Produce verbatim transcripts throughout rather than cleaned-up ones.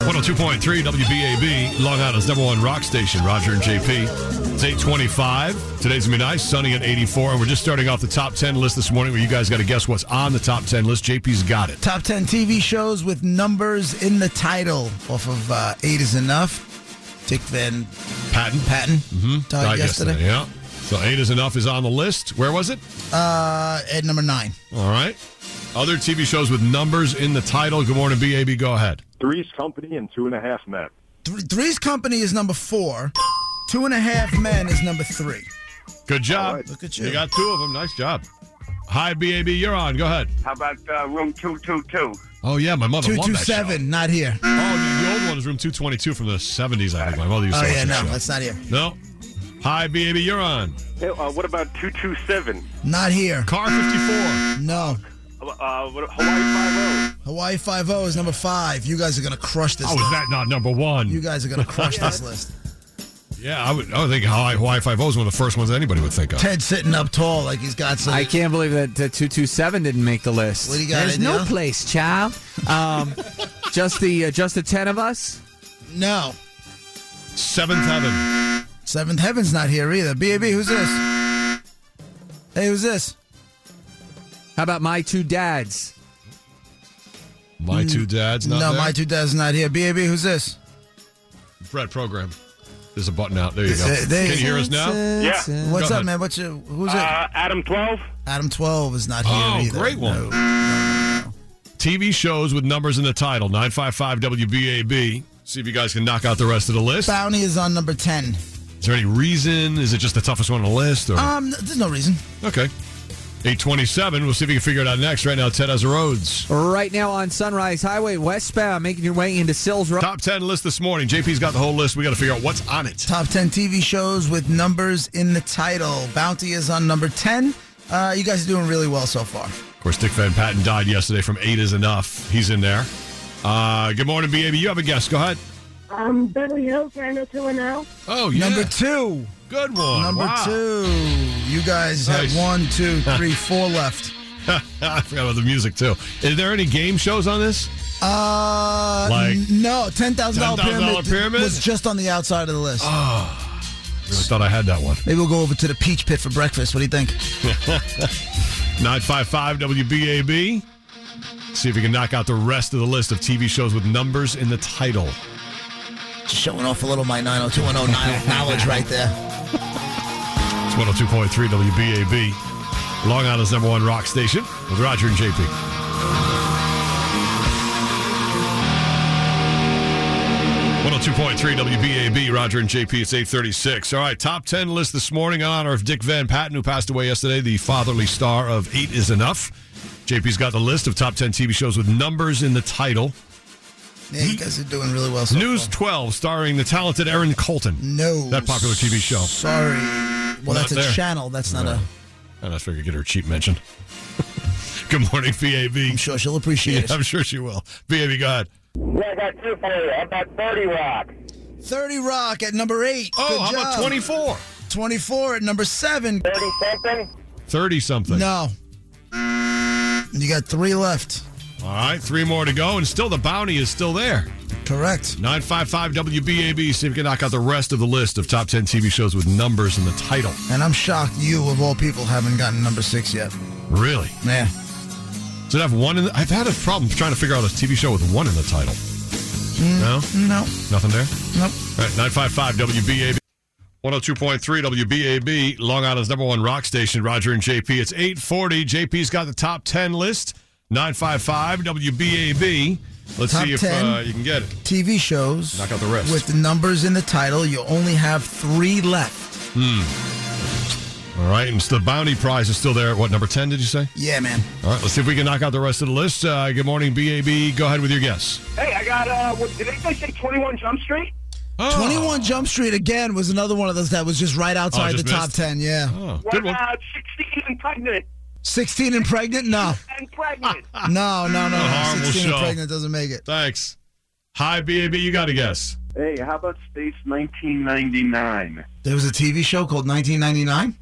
one oh two point three W B A B, Long Island's number one rock station, Roger and J P. It's eight twenty-five. Today's going to be nice, sunny at eighty-four, and we're just starting off the top ten list this morning where you guys got to guess what's on the top ten list. J P's got it. Top ten T V shows with numbers in the title off of uh, Eight is Enough. Dick Van Patten. Patten Mm-hmm. died, Died yesterday. yesterday. Yeah. So Eight is Enough is on the list. Where was it? Uh, at number nine. All right. Other T V shows with numbers in the title. Good morning, B A B. Go ahead. Three's Company and Two and a Half Men. Th- Three's Company is number four. Two and a Half Men is number three. Good job. right. Look at you. You got two of them. Nice job. Hi, B A B. You're on. Go ahead. How about uh, room two two two? Oh, yeah. My mother two loved two that show. seven, not here. Oh, the, the old one is room two twenty-two from the seventies, I think. My mother used to Oh, watch yeah, that no, show. that's not here. No. Hi, B A B. You're on. Hey, uh, what about two two seven? Not here. Car fifty-four. No. Uh, what, Hawaii Five-O? Hawaii Five-O is number five. You guys are going to crush this How list. is that not number one? You guys are going to crush this list. Yeah, I would, I would think Hawaii, Hawaii Five-O is one of the first ones anybody would think of. Ted's sitting up tall like he's got some. I can't believe that uh, two two seven didn't make the list. What do you got, There's idea? no place, child. Um, just the uh, just the ten of us. No. Seventh Heaven. Seventh Heaven's not here either. B A B, who's this? Hey, who's this? How about My Two Dads? My Two Dads, not no, there? My Two Dads not here. B A B, who's this? Brett program. There's a button out. There you go. There- there Can you you hear us now? Yeah. What's Go up, ahead. man? What's your, who's Uh, Adam twelve? it? Adam twelve is not here Oh, either. great one. No. T V shows with numbers in the title. nine five five W B A B. See if you guys can knock out the rest of the list. Bounty is on number ten. Is there any reason? Is it just the toughest one on the list? Or? Um, there's no reason. Okay. eight twenty-seven. We'll see if we can figure it out next. Right now, Ted has the roads. Right now on Sunrise Highway westbound, making your way into Sills Road. Top ten list this morning. J P's got the whole list. We got to figure out what's on it. Top ten T V shows with numbers in the title. Bounty is on number ten. Uh, you guys are doing really well so far. Of course, Dick Van Patten died yesterday from Eight is Enough. He's in there. Uh, good morning, B A B. You have a guess. Go ahead. Um, Beverly Hills nine oh two one oh. Oh, yeah. Number two. Good one. Number Wow. two. You guys Nice. have one, two, three, four left. I forgot about the music, too. Is there any game shows on this? Uh, Like n- no, ten thousand dollars ten thousand dollar pyramid, pyramid? was just on the outside of the list. I really thought I had that one. Maybe we'll go over to the Peach Pit for breakfast. What do you think? nine five five W B A B. See if you can knock out the rest of the list of T V shows with numbers in the title. Showing off a little my nine oh two one oh knowledge right there. It's one oh two point three W B A B. Long Island's number one rock station with Roger and J P. one oh two point three W B A B, Roger and J P. It's eight thirty-six. All right, top ten list this morning in honor of Dick Van Patten, who passed away yesterday, the fatherly star of Eight is Enough. J P's got the list of top ten T V shows with numbers in the title. Yeah, you guys are doing really well so News far. twelve, starring the talented Erin Colton. No. That popular T V show. Sorry. Well, Not that's a there. channel. That's not a... And I figured get her cheap mention. Good morning, B A B. I'm sure she'll appreciate Yeah, it. I'm sure she will. B A B, go ahead. Yeah, I got two for you. How about thirty Rock? thirty Rock at number eight. Oh, Good how job. about twenty-four? twenty-four at number seven. thirty something? thirty-something. No. You got three left. All right, three more to go, and still the bounty is still there. Correct. nine five five W B A B. See if you can knock out the rest of the list of top ten T V shows with numbers in the title. And I'm shocked you, of all people, haven't gotten number six yet. Really? Yeah. Does it have one in the... I've had a problem trying to figure out a T V show with one in the title. No? No. Nothing there? Nope. All right, nine five five W B A B. one oh two point three W B A B, Long Island's number one rock station, Roger and J P. It's eight forty. J P's got the top ten list. nine five five W B A B. Let's Top see if ten. uh, you can get it. T V shows. Knock out the rest. With the numbers in the title, you only have three left. All right, and so the bounty prize is still there at what, number ten, did you say? Yeah, man. All right, let's see if we can knock out the rest of the list. Uh, good morning, B A B. Go ahead with your guess. Hey, I got, uh, what, did anybody say twenty-one Jump Street? Oh. twenty-one Jump Street, again, was another one of those that was just right outside Oh, the just top missed. ten, yeah. Oh, What good one. about sixteen and pregnant? sixteen and pregnant? No. And pregnant. No, no, no. horrible sixteen show. and pregnant doesn't make it. Thanks. Hi, B A B. You got a guess. Hey, how about Space nineteen ninety-nine? There was a T V show called nineteen ninety-nine?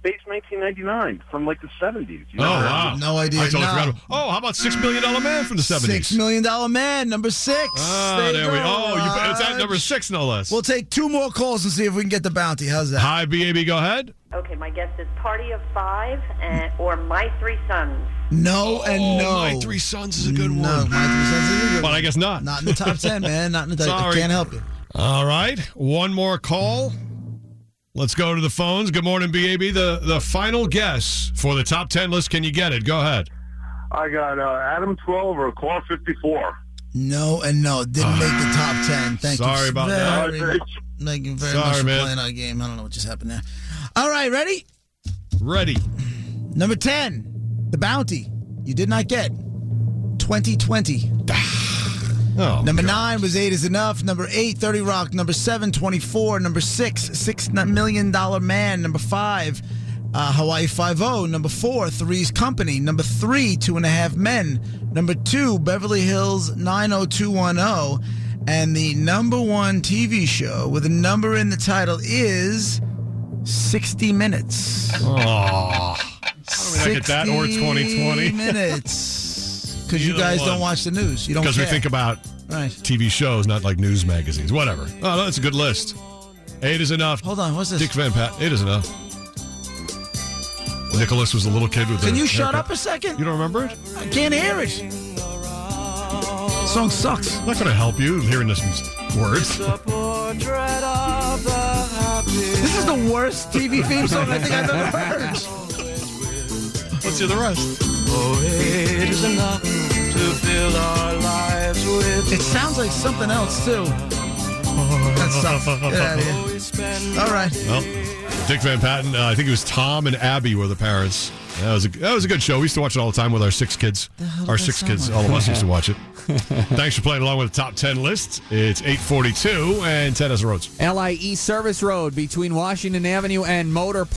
Space nineteen ninety-nine from like the seventies. You Oh, know? wow. No idea. I totally No. forgot. about- Oh, how about Six Million Dollar Man from the seventies? Six Million Dollar Man, number six. Ah, There you there we go, Oh, you, it's at Raj. number six, no less. We'll take two more calls and see if we can get the bounty. How's that? Hi, B A B, go ahead. Okay, my guess is Party of Five and or My Three Sons. No and oh, no. My Three Sons is a good no, one. My Three Sons is a good But one. I guess not. Not in the top ten, man. Not in the top. I Sorry. can't help you. All right, one more call. Let's go to the phones. Good morning, B A B. The the final guess for the top ten list. Can you get it? Go ahead. I got uh, Adam twelve or Car fifty-four. No and no. Didn't make the top ten. Thank you. Sorry about that. very, Thank you very Sorry, much for man. playing our game. I don't know what just happened there. All right, ready? Ready. Number ten, The Bounty. You did not get. twenty twenty. Oh, Number God. nine was Eight Is Enough. Number eight, thirty Rock. Number seven, twenty-four. Number six, Six Million Dollar Man. Number five, uh, Hawaii Five-O. Number four, Three's Company. Number three, Two and a Half Men. Number two, Beverly Hills nine oh two one oh. And the number one T V show with a number in the title is sixty minutes. Oh, how do we not get that or twenty twenty? sixty minutes. Because you Either guys one. don't watch the news. You don't Because we care. think about Right. T V shows, not like news magazines. Whatever. Oh, no, that's a good list. Eight is enough. Hold on, what's this? Dick Van Pat. Eight is enough. Nicholas was a little kid with Can the you shut haircut. up a second? You don't remember it? I can't hear it. The song sucks. I'm not going to help you hearing this words. This is the worst T V theme song I think I've ever heard. Let's hear the rest. It sounds like something else, too. That sucks. Get out of here. All right. Well, Dick Van Patten, uh, I think it was Tom and Abby were the parents. That was a that was a good show. We used to watch it all the time with our six kids. hell Our did that six sound kids, like? all of us used to watch it. Thanks for playing along with the top ten list. It's eight forty-two and Ted has the roads. L I E Service Road between Washington Avenue and Motor